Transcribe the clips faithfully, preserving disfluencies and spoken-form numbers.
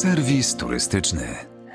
Serwis turystyczny.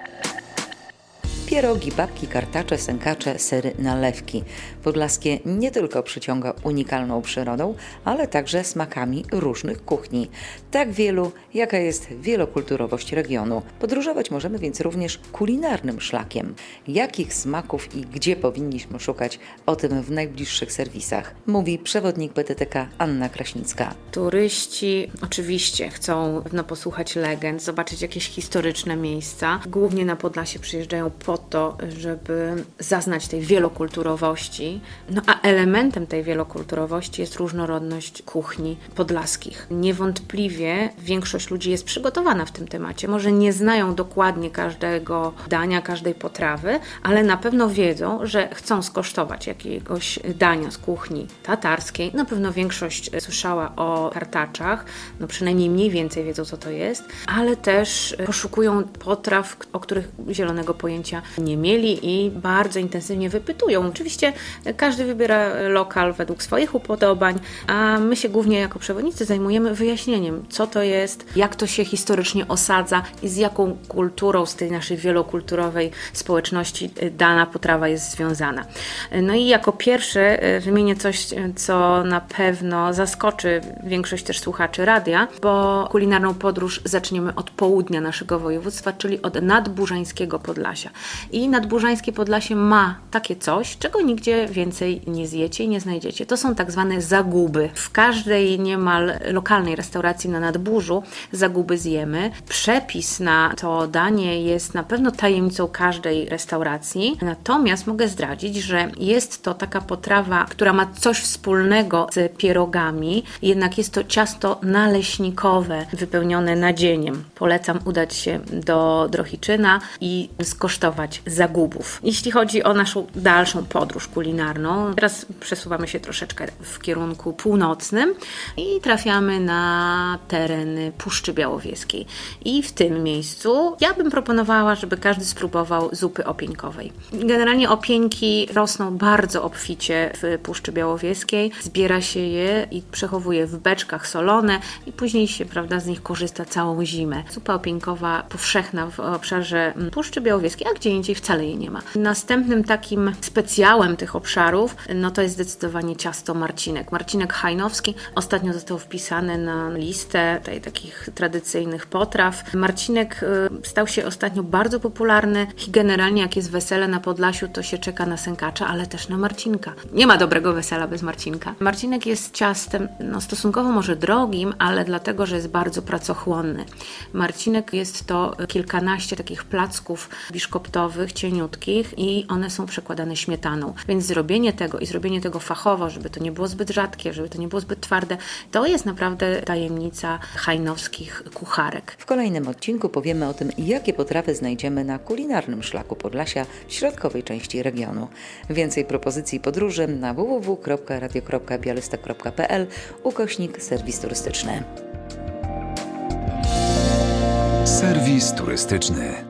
Pierogi, babki, kartacze, sękacze, sery, nalewki. Podlaskie nie tylko przyciąga unikalną przyrodą, ale także smakami różnych kuchni. Tak wielu, jaka jest wielokulturowość regionu. Podróżować możemy więc również kulinarnym szlakiem. Jakich smaków i gdzie powinniśmy szukać? O tym w najbliższych serwisach. Mówi przewodnik B T T K Anna Kraśnicka. Turyści oczywiście chcą no, posłuchać legend, zobaczyć jakieś historyczne miejsca. Głównie na Podlasie przyjeżdżają po to, żeby zaznać tej wielokulturowości. No a elementem tej wielokulturowości jest różnorodność kuchni podlaskich. Niewątpliwie większość ludzi jest przygotowana w tym temacie. Może nie znają dokładnie każdego dania, każdej potrawy, ale na pewno wiedzą, że chcą skosztować jakiegoś dania z kuchni tatarskiej. Na pewno większość słyszała o kartaczach, no przynajmniej mniej więcej wiedzą, co to jest, ale też poszukują potraw, o których zielonego pojęcia nie mieli i bardzo intensywnie wypytują. Oczywiście każdy wybiera lokal według swoich upodobań, a my się głównie jako przewodnicy zajmujemy wyjaśnieniem, co to jest, jak to się historycznie osadza i z jaką kulturą z tej naszej wielokulturowej społeczności dana potrawa jest związana. No i jako pierwsze wymienię coś, co na pewno zaskoczy większość też słuchaczy radia, bo kulinarną podróż zaczniemy od południa naszego województwa, czyli od nadburzańskiego Podlasia. I nadburzańskie Podlasie ma takie coś, czego nigdzie więcej nie zjecie i nie znajdziecie. To są tak zwane zaguby. W każdej niemal lokalnej restauracji na Nadburzu zaguby zjemy. Przepis na to danie jest na pewno tajemnicą każdej restauracji. Natomiast mogę zdradzić, że jest to taka potrawa, która ma coś wspólnego z pierogami, jednak jest to ciasto naleśnikowe, wypełnione nadzieniem. Polecam udać się do Drohiczyna i skosztować zagubów. Jeśli chodzi o naszą dalszą podróż kulinarną, teraz przesuwamy się troszeczkę w kierunku północnym i trafiamy na tereny Puszczy Białowieskiej. I w tym miejscu ja bym proponowała, żeby każdy spróbował zupy opieńkowej. Generalnie opieńki rosną bardzo obficie w Puszczy Białowieskiej. Zbiera się je i przechowuje w beczkach solone i później się, prawda, z nich korzysta całą zimę. Zupa opieńkowa powszechna w obszarze Puszczy Białowieskiej, a gdzie indziej wcale jej nie ma. Następnym takim specjałem tych obszarów, no to jest zdecydowanie ciasto marcinek. Marcinek hajnowski ostatnio został wpisany na listę tej, takich tradycyjnych potraw. Marcinek y, stał się ostatnio bardzo popularny i generalnie jak jest wesele na Podlasiu, to się czeka na sękacza, ale też na marcinka. Nie ma dobrego wesela bez marcinka. Marcinek jest ciastem no, stosunkowo może drogim, ale dlatego, że jest bardzo pracochłonny. Marcinek jest to kilkanaście takich placków biszkoptowych, cieniutkich i one są przekładane śmietaną. Więc zrobienie tego i zrobienie tego fachowo, żeby to nie było zbyt rzadkie, żeby to nie było zbyt twarde, to jest naprawdę tajemnica hajnowskich kucharek. W kolejnym odcinku powiemy o tym, jakie potrawy znajdziemy na kulinarnym szlaku Podlasia w środkowej części regionu. Więcej propozycji podróży na w w w kropka radio kropka białystok kropka p l ukośnik serwis turystyczny. Serwis turystyczny.